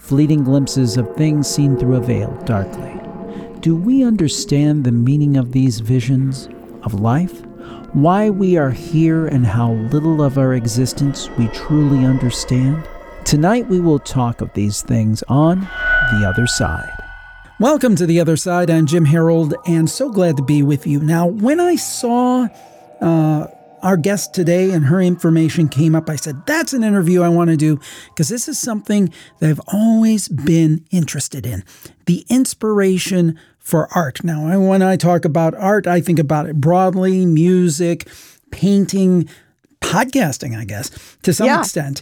fleeting glimpses of things seen through a veil darkly. Do we understand the meaning of these visions of life? Why we are here and how little of our existence we truly understand? Tonight we will talk of these things on The Other Side. Welcome to The Other Side. I'm Jim Harold, and so glad to be with you. Now, when I saw our guest today and her information came up, I said, that's an interview I want to do because this is something that I've always been interested in. The inspiration for art. Now, when I talk about art, I think about it broadly, music, painting, podcasting, I guess, to some extent.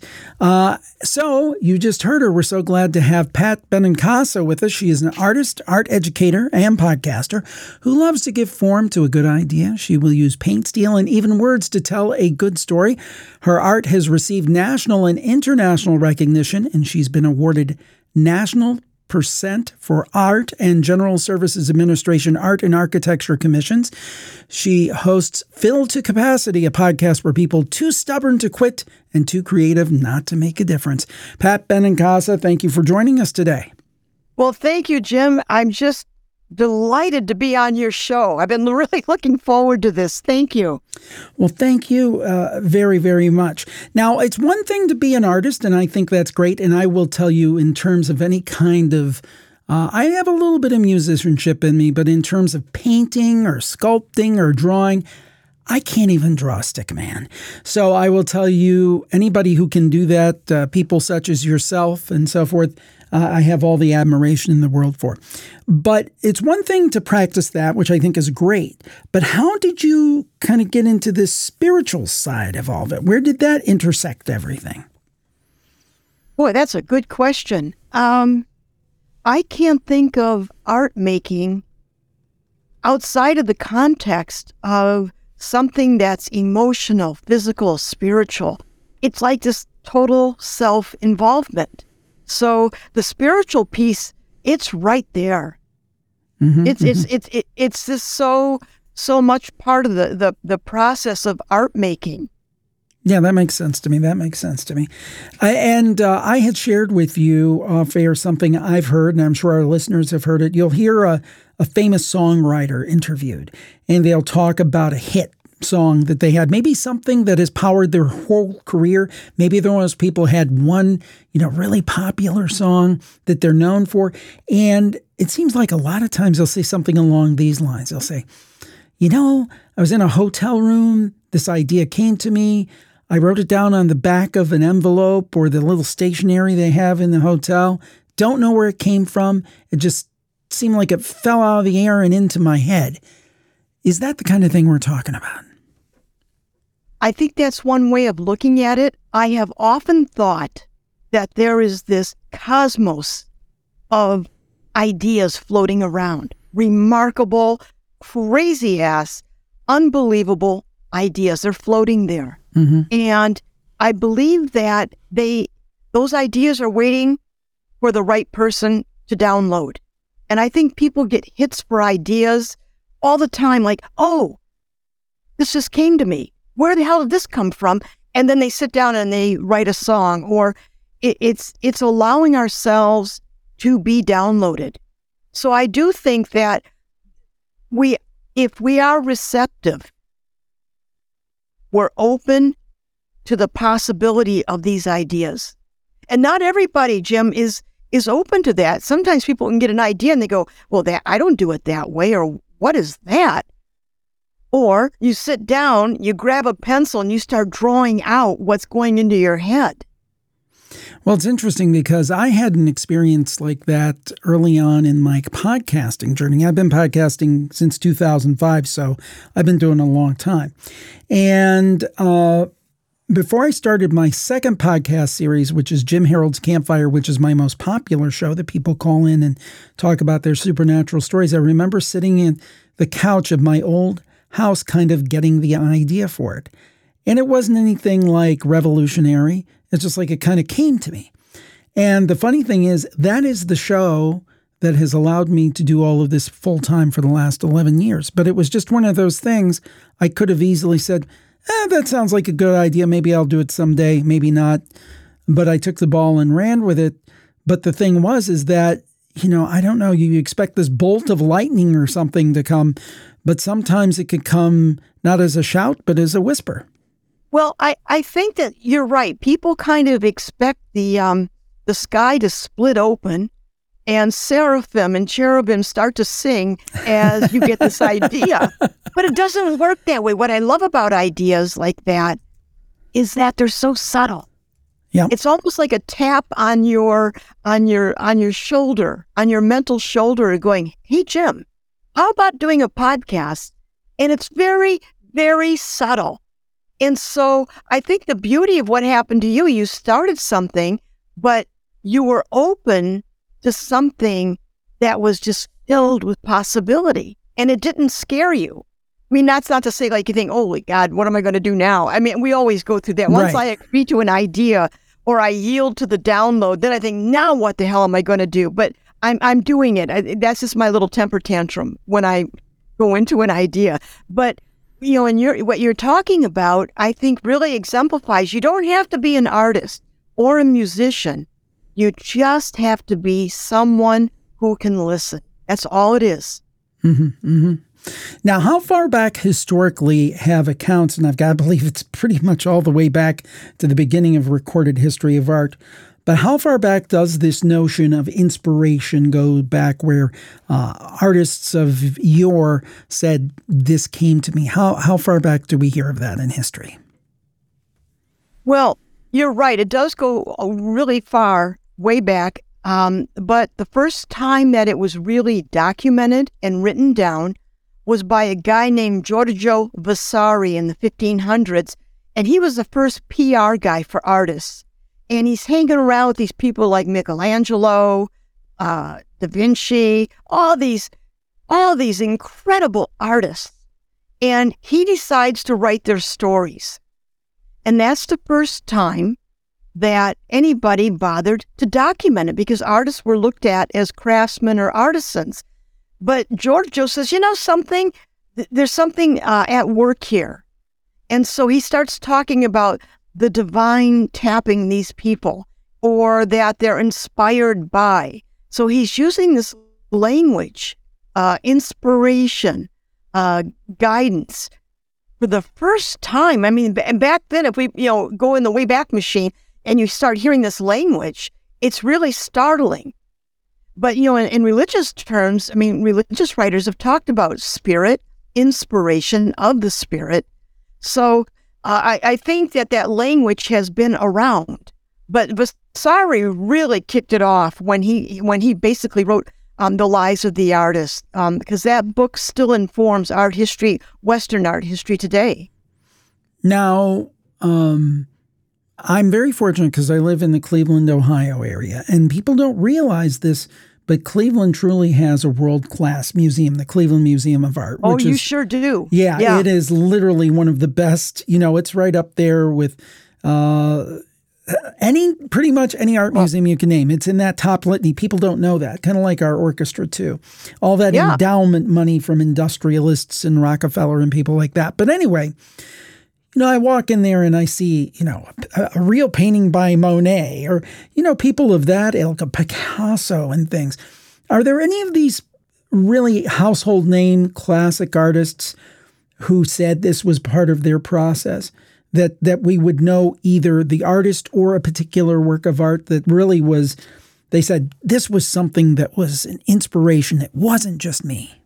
So you just heard her. We're so glad to have Pat Benincasa with us. She is an artist, art educator, and podcaster who loves to give form to a good idea. She will use paint, steel, and even words to tell a good story. Her art has received national and international recognition, and she's been awarded National Percent for Art and General Services Administration Art and Architecture Commissions. She hosts Fill to Capacity, a podcast where people too stubborn to quit and too creative not to make a difference. Pat Benincasa, thank you for joining us today. Well, thank you, Jim. I'm just delighted to be on your show. I've been really looking forward to this. Thank you. Well, thank you very, very much. Now, it's one thing to be an artist, and I think that's great. And I will tell you, in terms of any kind of, I have a little bit of musicianship in me, but in terms of painting or sculpting or drawing, I can't even draw a stick man. So I will tell you, anybody who can do that, people such as yourself and so forth, I have all the admiration in the world for. But it's one thing to practice that, which I think is great. But how did you kind of get into this spiritual side of all of it? Where did that intersect everything? Boy, that's a good question. I can't think of art making outside of the context of something that's emotional, physical, spiritual. It's like this total self-involvement. So the spiritual piece, it's right there. Mm-hmm, it's just so much part of the process of art making. Yeah, that makes sense to me. I had shared with you off air something I've heard, and I'm sure our listeners have heard it. You'll hear a famous songwriter interviewed, and they'll talk about a hit song that they had, maybe something that has powered their whole career. Maybe those people had one, really popular song that they're known for. And it seems like a lot of times they'll say something along these lines. They'll say, I was in a hotel room. This idea came to me. I wrote it down on the back of an envelope or the little stationery they have in the hotel. Don't know where it came from. It just seemed like it fell out of the air and into my head. Is that the kind of thing we're talking about? I think that's one way of looking at it. I have often thought that there is this cosmos of ideas floating around. Remarkable, crazy-ass, unbelievable ideas. They're floating there. Mm-hmm. And I believe that those ideas are waiting for the right person to download. And I think people get hits for ideas all the time, like, oh, this just came to me. Where the hell did this come from? And then they sit down and they write a song, or it's allowing ourselves to be downloaded. So I do think that if we are receptive, we're open to the possibility of these ideas. And not everybody, Jim, is open to that. Sometimes people can get an idea and they go, well, I don't do it that way, or what is that? Or you sit down, you grab a pencil, and you start drawing out what's going into your head. Well, it's interesting because I had an experience like that early on in my podcasting journey. I've been podcasting since 2005, so I've been doing it a long time. And before I started my second podcast series, which is Jim Harold's Campfire, which is my most popular show that people call in and talk about their supernatural stories, I remember sitting in the couch of my old house kind of getting the idea for it. And it wasn't anything like revolutionary. It's just like it kind of came to me. And the funny thing is, that is the show that has allowed me to do all of this full time for the last 11 years. But it was just one of those things I could have easily said, that sounds like a good idea. Maybe I'll do it someday, maybe not. But I took the ball and ran with it. But the thing is that, I don't know, you expect this bolt of lightning or something to come, but sometimes it could come not as a shout, but as a whisper. Well, I think that you're right. People kind of expect the sky to split open and seraphim and cherubim start to sing as you get this idea. But it doesn't work that way. What I love about ideas like that is that they're so subtle. Yeah. It's almost like a tap on your shoulder, on your mental shoulder, going, "Hey, Jim, how about doing a podcast?" And it's very, very subtle. And so I think the beauty of what happened to you, you started something, but you were open to something that was just filled with possibility. And it didn't scare you. I mean, that's not to say like you think, "Holy God, what am I going to do now?" I mean, we always go through that. Once I agree to an idea or I yield to the download, then I think, now what the hell am I going to do? But I'm doing it. That's just my little temper tantrum when I go into an idea. But and what you're talking about, I think really exemplifies, you don't have to be an artist or a musician. You just have to be someone who can listen. That's all it is. Mm-hmm, mm-hmm. Now, how far back historically have accounts, and I've got to believe it's pretty much all the way back to the beginning of recorded history of art, but how far back does this notion of inspiration go back where artists of yore said, "This came to me"? How far back do we hear of that in history? Well, you're right. It does go really far, way back. But the first time that it was really documented and written down was by a guy named Giorgio Vasari in the 1500s. And he was the first PR guy for artists. And he's hanging around with these people like Michelangelo, Da Vinci, all these incredible artists. And he decides to write their stories. And that's the first time that anybody bothered to document it, because artists were looked at as craftsmen or artisans. But Giorgio says, something, there's something at work here. And so he starts talking about the divine tapping these people, or that they're inspired by. So he's using this language, inspiration, guidance. For the first time, I mean, back then, if we go in the Wayback Machine and you start hearing this language, it's really startling. But in religious terms, I mean, religious writers have talked about spirit, inspiration of the spirit. So I think that language has been around. But Vasari really kicked it off when he basically wrote The Lives of the Artists, because that book still informs art history, Western art history today. Now, I'm very fortunate because I live in the Cleveland, Ohio area, and people don't realize this, but Cleveland truly has a world-class museum, the Cleveland Museum of Art. Oh, you sure do. Yeah, it is literally one of the best. It's right up there with pretty much any art museum you can name. It's in that top litany. People don't know that, kind of like our orchestra too. All that endowment money from industrialists and Rockefeller and people like that. But anyway, I walk in there and I see, a real painting by Monet or, people of that ilk, Picasso and things. Are there any of these really household name classic artists who said this was part of their process, that we would know either the artist or a particular work of art that really was, they said, this was something that was an inspiration. It wasn't just me.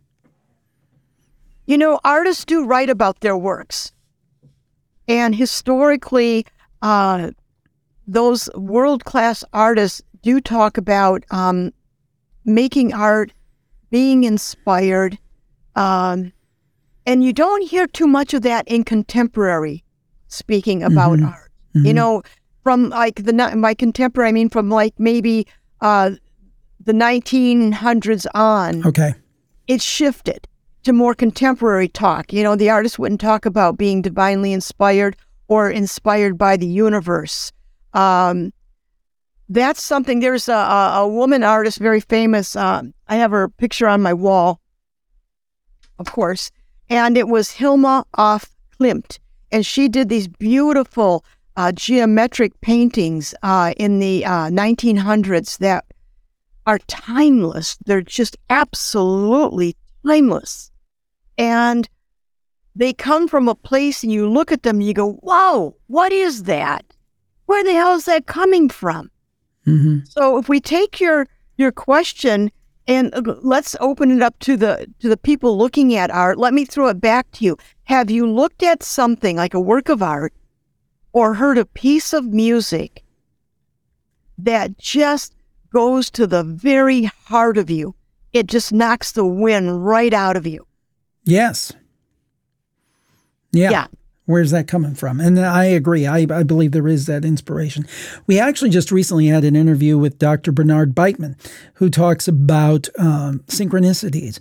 Artists do write about their works. And historically, those world-class artists do talk about making art, being inspired. And you don't hear too much of that in contemporary speaking about art. Mm-hmm. From like my contemporary, I mean from like maybe the 1900s on. Okay. It shifted to more contemporary talk. The artist wouldn't talk about being divinely inspired or inspired by the universe. That's something. There's a woman artist, very famous. I have her picture on my wall, of course, and it was Hilma af Klint. And she did these beautiful geometric paintings in the 1900s that are timeless. They're just absolutely timeless. And they come from a place and you look at them and you go, wow, what is that? Where the hell is that coming from? Mm-hmm. So if we take your question and let's open it up to the people looking at art, let me throw it back to you. Have you looked at something like a work of art or heard a piece of music that just goes to the very heart of you? It just knocks the wind right out of you. Yes. Yeah. Where's that coming from? And I agree. I believe there is that inspiration. We actually just recently had an interview with Dr. Bernard Beitman, who talks about synchronicities.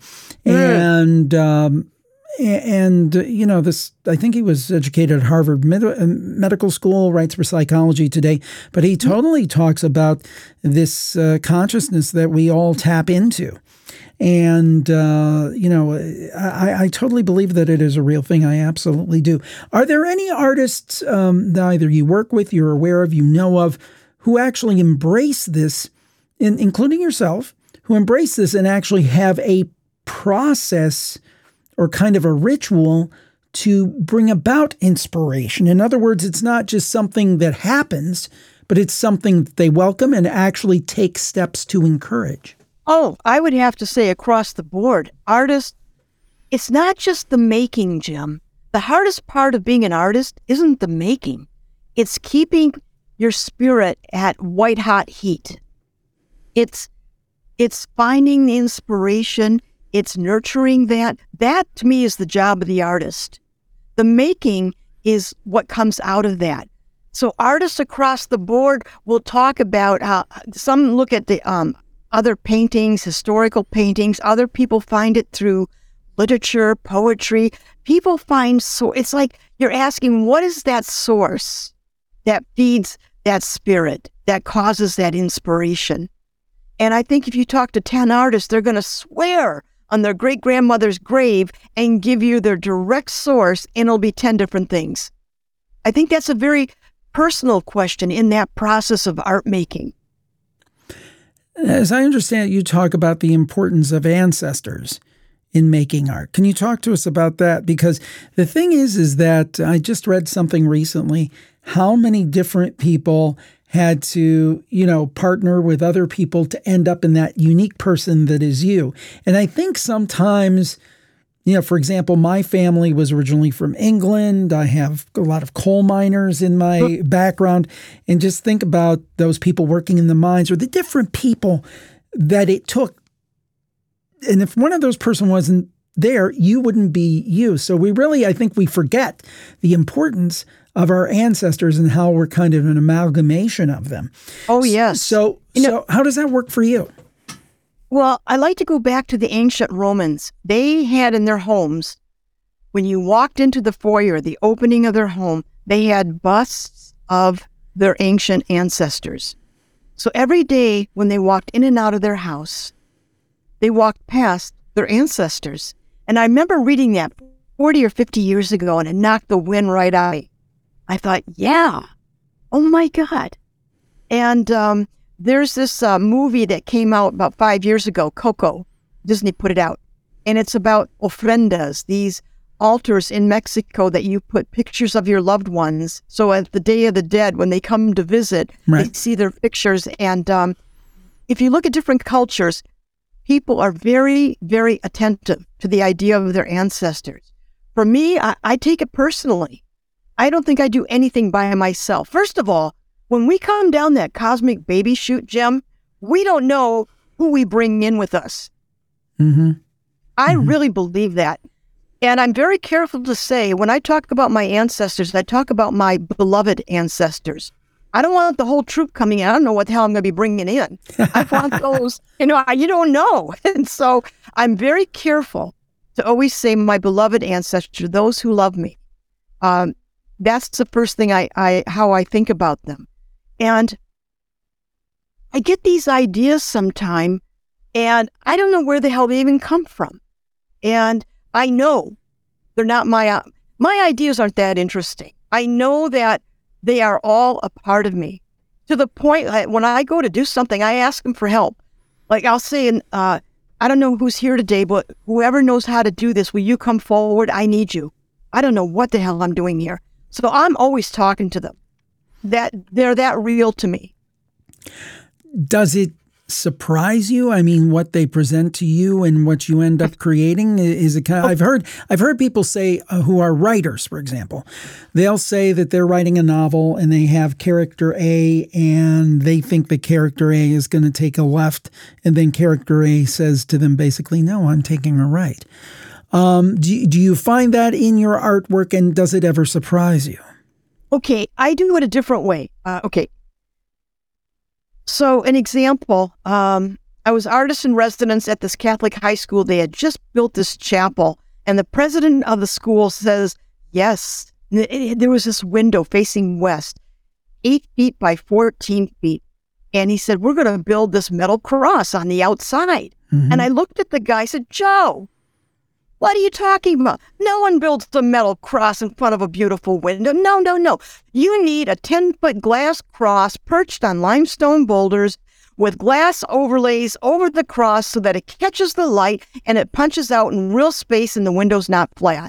And you know, this, I think he was educated at Harvard Medical School, writes for Psychology Today, but he totally talks about this consciousness that we all tap into. And, you know, I totally believe that it is a real thing. I absolutely do. Are there any artists that either you work with, you're aware of, you know of, who actually embrace this, including yourself, who embrace this and actually have a process or kind of a ritual to bring about inspiration? In other words, it's not just something that happens, but it's something that they welcome and actually take steps to encourage. Oh, I would have to say across the board, artists, it's not just the making, Jim. The hardest part of being an artist isn't the making. It's keeping your spirit at white hot heat. It's finding the inspiration. It's nurturing that. That, to me, is the job of the artist. The making is what comes out of that. So artists across the board will talk about some look at the other paintings, historical paintings. Other people find it through literature, poetry. People find, so it's like you're asking, what is that source that feeds that spirit, that causes that inspiration? And I think if you talk to 10 artists, they're going to swear on their great-grandmother's grave and give you their direct source, and it'll be 10 different things. I think that's a very personal question in that process of art making. As I understand it, you talk about the importance of ancestors in making art. Can you talk to us about that? Because the thing is that I just read something recently, how many different people had to, you know, partner with other people to end up in that unique person that is you. And I think sometimes, you know, for example, my family was originally from England. I have a lot of coal miners in my background. And just think about those people working in the mines or the different people that it took. And if one of those person wasn't there, you wouldn't be you. So we really, I think we forget the importance of our ancestors and how we're kind of an amalgamation of them. Oh, yes. So how does that work for you? Well, I like to go back to the ancient Romans. They had in their homes, when you walked into the foyer, the opening of their home, they had busts of their ancient ancestors. So every day when they walked in and out of their house, they walked past their ancestors. And I remember reading that 40 or 50 years ago, and it knocked the wind right out of me. I thought, yeah, oh my God. And there's this movie that came out about 5 years ago, Coco. Disney put it out. And it's about ofrendas, these altars in Mexico that you put pictures of your loved ones. So at the Day of the Dead, when they come to visit, They see their pictures. And if you look at different cultures, people are very, very attentive to the idea of their ancestors. For me, I take it personally. I don't think I do anything by myself. First of all, when we come down that cosmic baby chute, Jim, we don't know who we bring in with us. Mm-hmm. I really believe that. And I'm very careful to say, when I talk about my ancestors, I talk about my beloved ancestors. I don't want the whole troop coming in. I don't know what the hell I'm going to be bringing in. I want those, you don't know. And so I'm very careful to always say my beloved ancestors, those who love me. That's the first thing how I think about them. And I get these ideas sometime, and I don't know where the hell they even come from. And I know they're not my ideas aren't that interesting. I know that They are all a part of me, to the point that when I go to do something, I ask them for help. Like I'll say, I don't know who's here today, but whoever knows how to do this, will you come forward? I need you. I don't know what the hell I'm doing here. So I'm always talking to them. They're that real to me. Does it surprise you? I mean, what they present to you and what you end up creating, is it kind of, I've heard people say who are writers, for example, they'll say that they're writing a novel and they have character A and they think that character A is going to take a left, and then character A says to them basically, no, I'm taking a right. Do you find that in your artwork, and does it ever surprise you? Okay, I do it a different way. Okay. So an example, I was artist in residence at this Catholic high school. They had just built this chapel, and the president of the school says, yes, there was this window facing west, 8 feet by 14 feet. And he said, we're going to build this metal cross on the outside. Mm-hmm. And I looked at the guy, I said, Joe, what are you talking about? No one builds a metal cross in front of a beautiful window. No. You need a 10-foot glass cross perched on limestone boulders with glass overlays over the cross so that it catches the light and it punches out in real space and the window's not flat.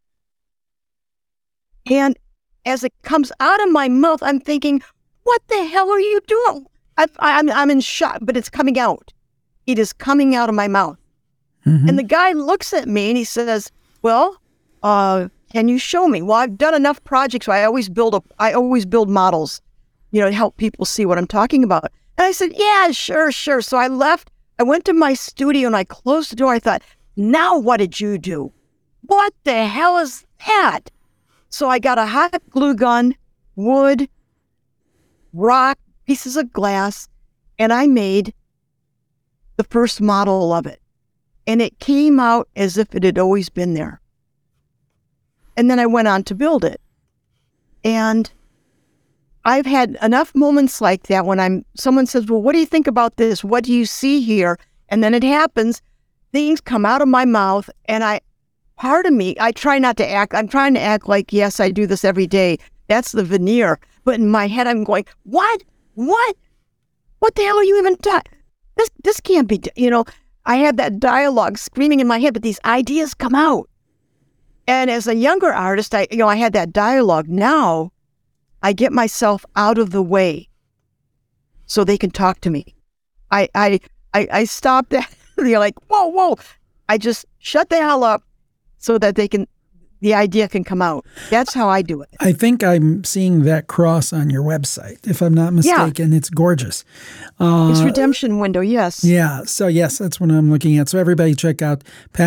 And as it comes out of my mouth, I'm thinking, what the hell are you doing? I'm in shock, but it's coming out. It is coming out of my mouth. Mm-hmm. And the guy looks at me and he says, well, can you show me? Well, I've done enough projects where I always build models, to help people see what I'm talking about. And I said, yeah, sure. So I left. I went to my studio and I closed the door. I thought, now what did you do? What the hell is that? So I got a hot glue gun, wood, rock, pieces of glass, and I made the first model of it. And it came out as if it had always been there. And then I went on to build it. And I've had enough moments like that when someone says, well, what do you think about this? What do you see here? And then it happens, things come out of my mouth, and part of me, I try not to act. I'm trying to act like, yes, I do this every day. That's the veneer. But in my head, I'm going, what? What the hell are you even talking? This can't be, I had that dialogue screaming in my head, but these ideas come out. And as a younger artist, I had that dialogue. Now I get myself out of the way so they can talk to me. I stop that. They're like, whoa. I just shut the hell up so that the idea can come out. That's how I do it. I think I'm seeing that cross on your website, if I'm not mistaken. Yeah. It's gorgeous. It's Redemption Window, yes. Yeah. So, yes, that's what I'm looking at. So, everybody check out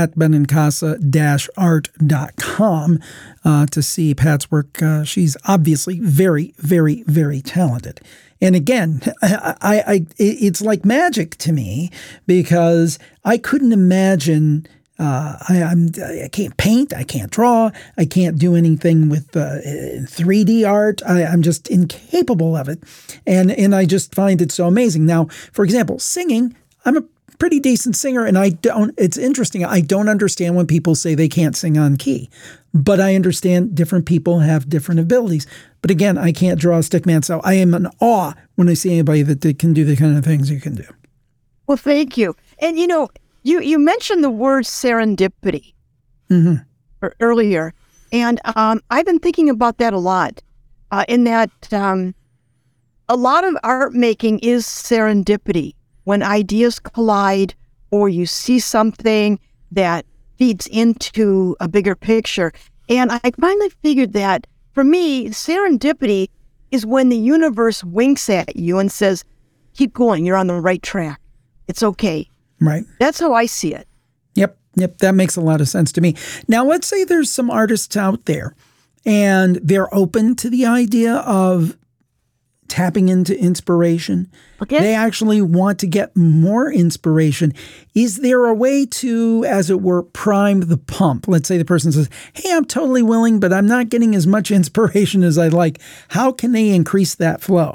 patbenincasa-art.com to see Pat's work. She's obviously very, very, very talented. And again, it's like magic to me, because I couldn't imagine. I can't paint, I can't draw, I can't do anything with 3D art. I'm just incapable of it. And I just find it so amazing. Now, for example, singing, I'm a pretty decent singer, and it's interesting. I don't understand when people say they can't sing on key, but I understand different people have different abilities. But again, I can't draw a stick man, so I am in awe when I see anybody that can do the kind of things you can do. Well, thank you. And You mentioned the word serendipity earlier, and I've been thinking about that a lot, in that a lot of art making is serendipity, when ideas collide or you see something that feeds into a bigger picture. And I finally figured that, for me, serendipity is when the universe winks at you and says, keep going, you're on the right track. It's okay. Right. That's how I see it. Yep. That makes a lot of sense to me. Now, let's say there's some artists out there and they're open to the idea of tapping into inspiration. Okay. They actually want to get more inspiration. Is there a way to, as it were, prime the pump? Let's say the person says, hey, I'm totally willing, but I'm not getting as much inspiration as I'd like. How can they increase that flow?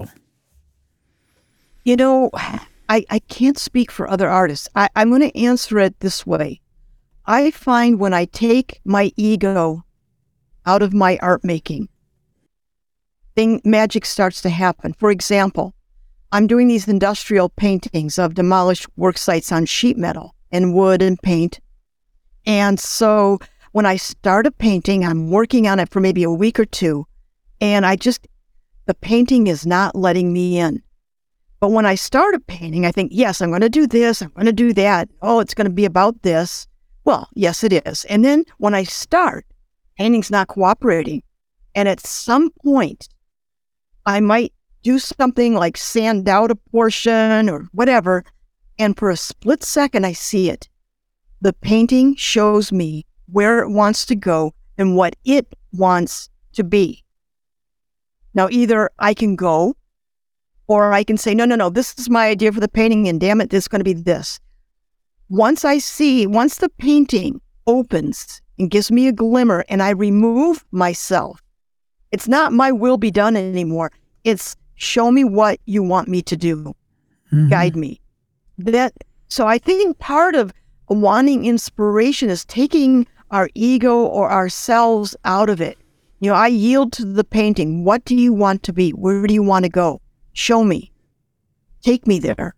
I can't speak for other artists. I'm going to answer it this way. I find when I take my ego out of my art making, magic starts to happen. For example, I'm doing these industrial paintings of demolished work sites on sheet metal and wood and paint. And so when I start a painting, I'm working on it for maybe a week or two, and the painting is not letting me in. But when I start a painting, I think, yes, I'm going to do this, I'm going to do that. Oh, it's going to be about this. Well, yes, it is. And then when I start, painting's not cooperating. And at some point, I might do something like sand out a portion or whatever, and for a split second, I see it. The painting shows me where it wants to go and what it wants to be. Now, either I can go, or I can say, no, this is my idea for the painting, and damn it, this is going to be this. Once the painting opens and gives me a glimmer and I remove myself, it's not my will be done anymore. It's show me what you want me to do. Mm-hmm. Guide me. So I think part of wanting inspiration is taking our ego or ourselves out of it. I yield to the painting. What do you want to be? Where do you want to go? Show me. Take me there.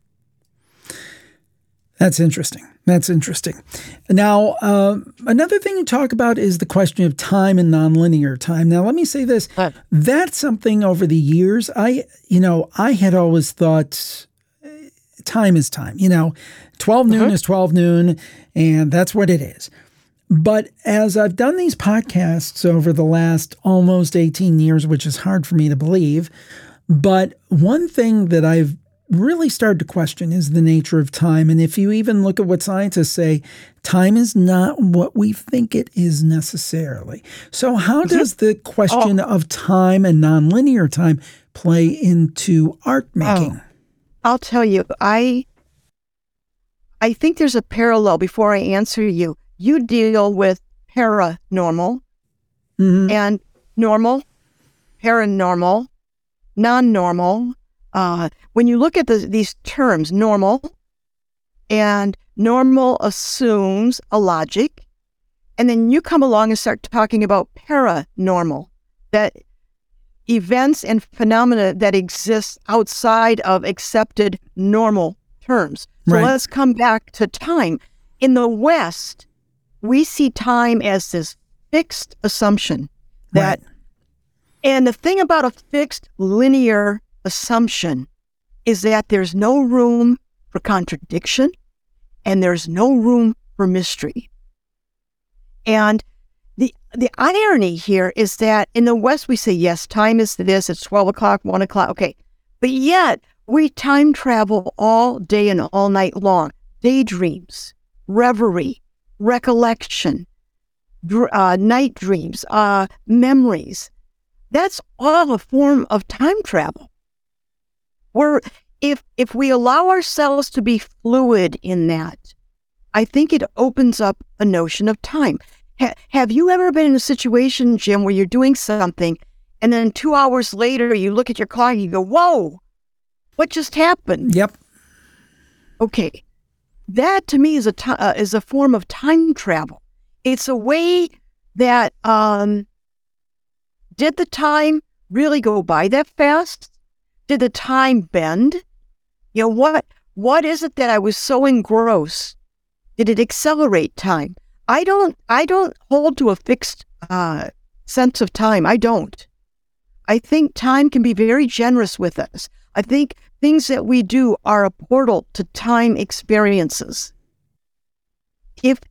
That's interesting. Now, another thing you talk about is the question of time and nonlinear time. Now, let me say this. That's something over the years, I had always thought time is time. 12 noon is 12 noon, and that's what it is. But as I've done these podcasts over the last almost 18 years, which is hard for me to believe, but one thing that I've really started to question is the nature of time. And if you even look at what scientists say, time is not what we think it is necessarily. So how does the question of time and nonlinear time play into art making? I'll tell you, I think there's a parallel before I answer you. You deal with paranormal and normal, paranormal, non-normal. When you look at these terms, normal, and normal assumes a logic, and then you come along and start talking about paranormal, that events and phenomena that exist outside of accepted normal terms. So Let's come back to time. In the West, we see time as this fixed assumption that, and the thing about a fixed linear assumption is that there's no room for contradiction and there's no room for mystery. And the irony here is that in the West we say, yes, time is this, it's 12 o'clock, 1 o'clock, okay. But yet we time travel all day and all night long. Daydreams, reverie, recollection, night dreams, memories. That's all a form of time travel. If we allow ourselves to be fluid in that, I think it opens up a notion of time. Have you ever been in a situation, Jim, where you're doing something and then 2 hours later you look at your clock and you go, whoa, what just happened? Yep. Okay. That to me is a form of time travel. It's a way that, did the time really go by that fast? Did the time bend? What is it that I was so engrossed? Did it accelerate time? I don't hold to a fixed sense of time. I don't. I think time can be very generous with us. I think things that we do are a portal to time experiences. If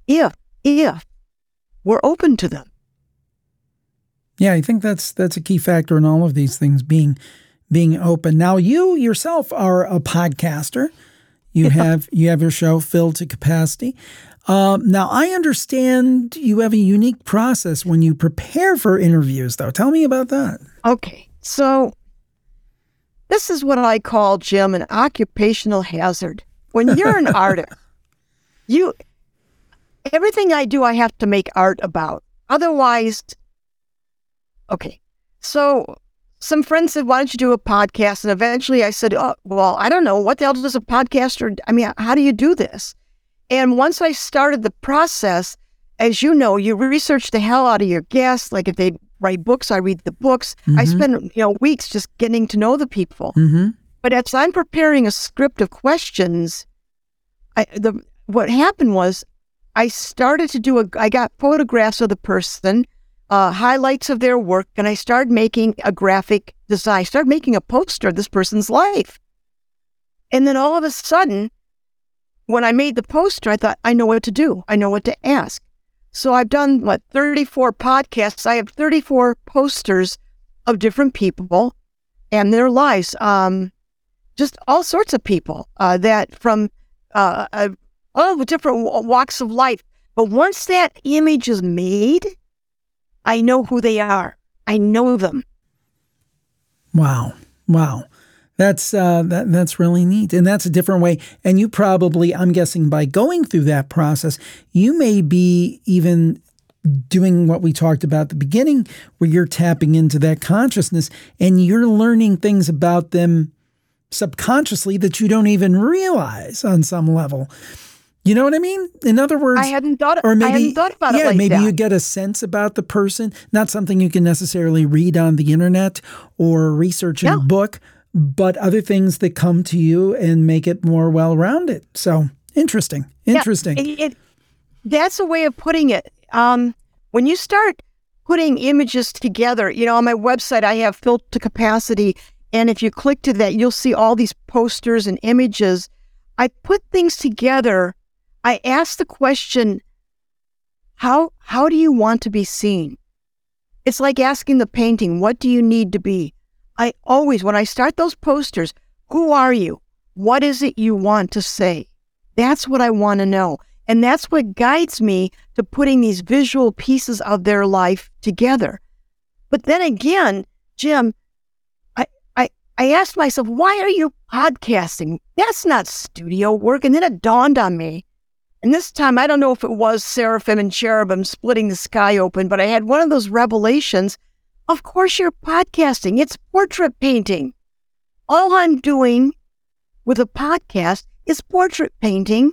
we're open to them. Yeah, I think that's a key factor in all of these things being open. Now, you yourself are a podcaster. You have your show filled to capacity. Now, I understand you have a unique process when you prepare for interviews, though. Tell me about that. Okay, so this is what I call, Jim, an occupational hazard. When you're an artist, everything I do, I have to make art about. Otherwise, okay. So some friends said, why don't you do a podcast? And eventually I said, oh, well, I don't know. What the hell does a podcaster, how do you do this? And once I started the process, as you know, you research the hell out of your guests. Like if they write books. I read the books. I spend weeks just getting to know the people. But as I'm preparing a script of questions, what happened was I started to I got photographs of the person, highlights of their work, and I started making a graphic design. I started making a poster of this person's life. And then all of a sudden, when I made the poster, I thought, I know what to do. I know what to ask. So I've done, 34 podcasts. I have 34 posters of different people and their lives. Just all sorts of people that from all different walks of life. But once that image is made, I know who they are. I know them. Wow. That's really neat. And that's a different way. And you probably, I'm guessing by going through that process, you may be even doing what we talked about at the beginning, where you're tapping into that consciousness and you're learning things about them subconsciously that you don't even realize on some level. You know what I mean? In other words, I hadn't thought about it like that. Maybe you get a sense about the person, not something you can necessarily read on the internet or research in a book, but other things that come to you and make it more well-rounded. So interesting. That's a way of putting it. When you start putting images together, on my website, I have Filled to Capacity. And if you click to that, you'll see all these posters and images. I put things together. I ask the question, how do you want to be seen? It's like asking the painting, what do you need to be? I always, when I start those posters, who are you? What is it you want to say? That's what I want to know. And that's what guides me to putting these visual pieces of their life together. But then again, Jim, I asked myself, why are you podcasting? That's not studio work. And then it dawned on me. And this time, I don't know if it was seraphim and cherubim splitting the sky open, but I had one of those revelations. Of course you're podcasting. It's portrait painting. All I'm doing with a podcast is portrait painting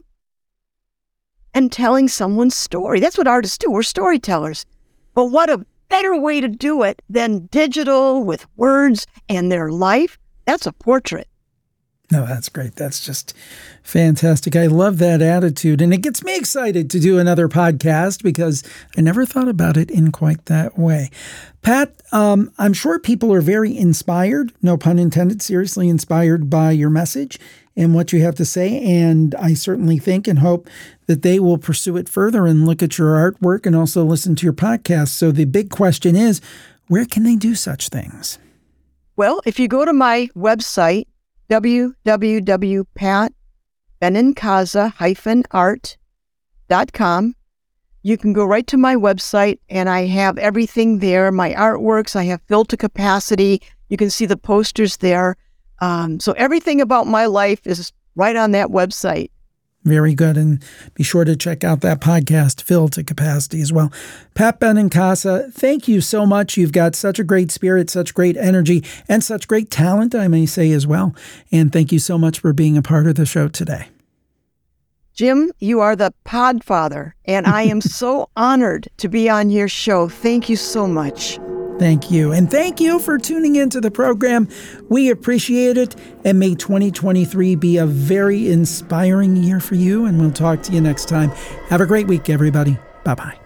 and telling someone's story. That's what artists do. We're storytellers. But what a better way to do it than digital with words and their life. That's a portrait. No, that's great. That's just fantastic. I love that attitude. And it gets me excited to do another podcast because I never thought about it in quite that way. Pat, I'm sure people are very inspired, no pun intended, seriously inspired by your message and what you have to say. And I certainly think and hope that they will pursue it further and look at your artwork and also listen to your podcast. So the big question is, where can they do such things? Well, if you go to my website, www.benincasa-art.com. You can go right to my website, and I have everything there, my artworks. I have Filled to Capacity. You can see the posters there. So everything about my life is right on that website. Very good. And be sure to check out that podcast, Filled to Capacity, as well. Pat Benincasa, thank you so much. You've got such a great spirit, such great energy, and such great talent, I may say, as well. And thank you so much for being a part of the show today. Jim, you are the podfather, and I am so honored to be on your show. Thank you so much. Thank you. And thank you for tuning into the program. We appreciate it. And may 2023 be a very inspiring year for you. And we'll talk to you next time. Have a great week, everybody. Bye-bye.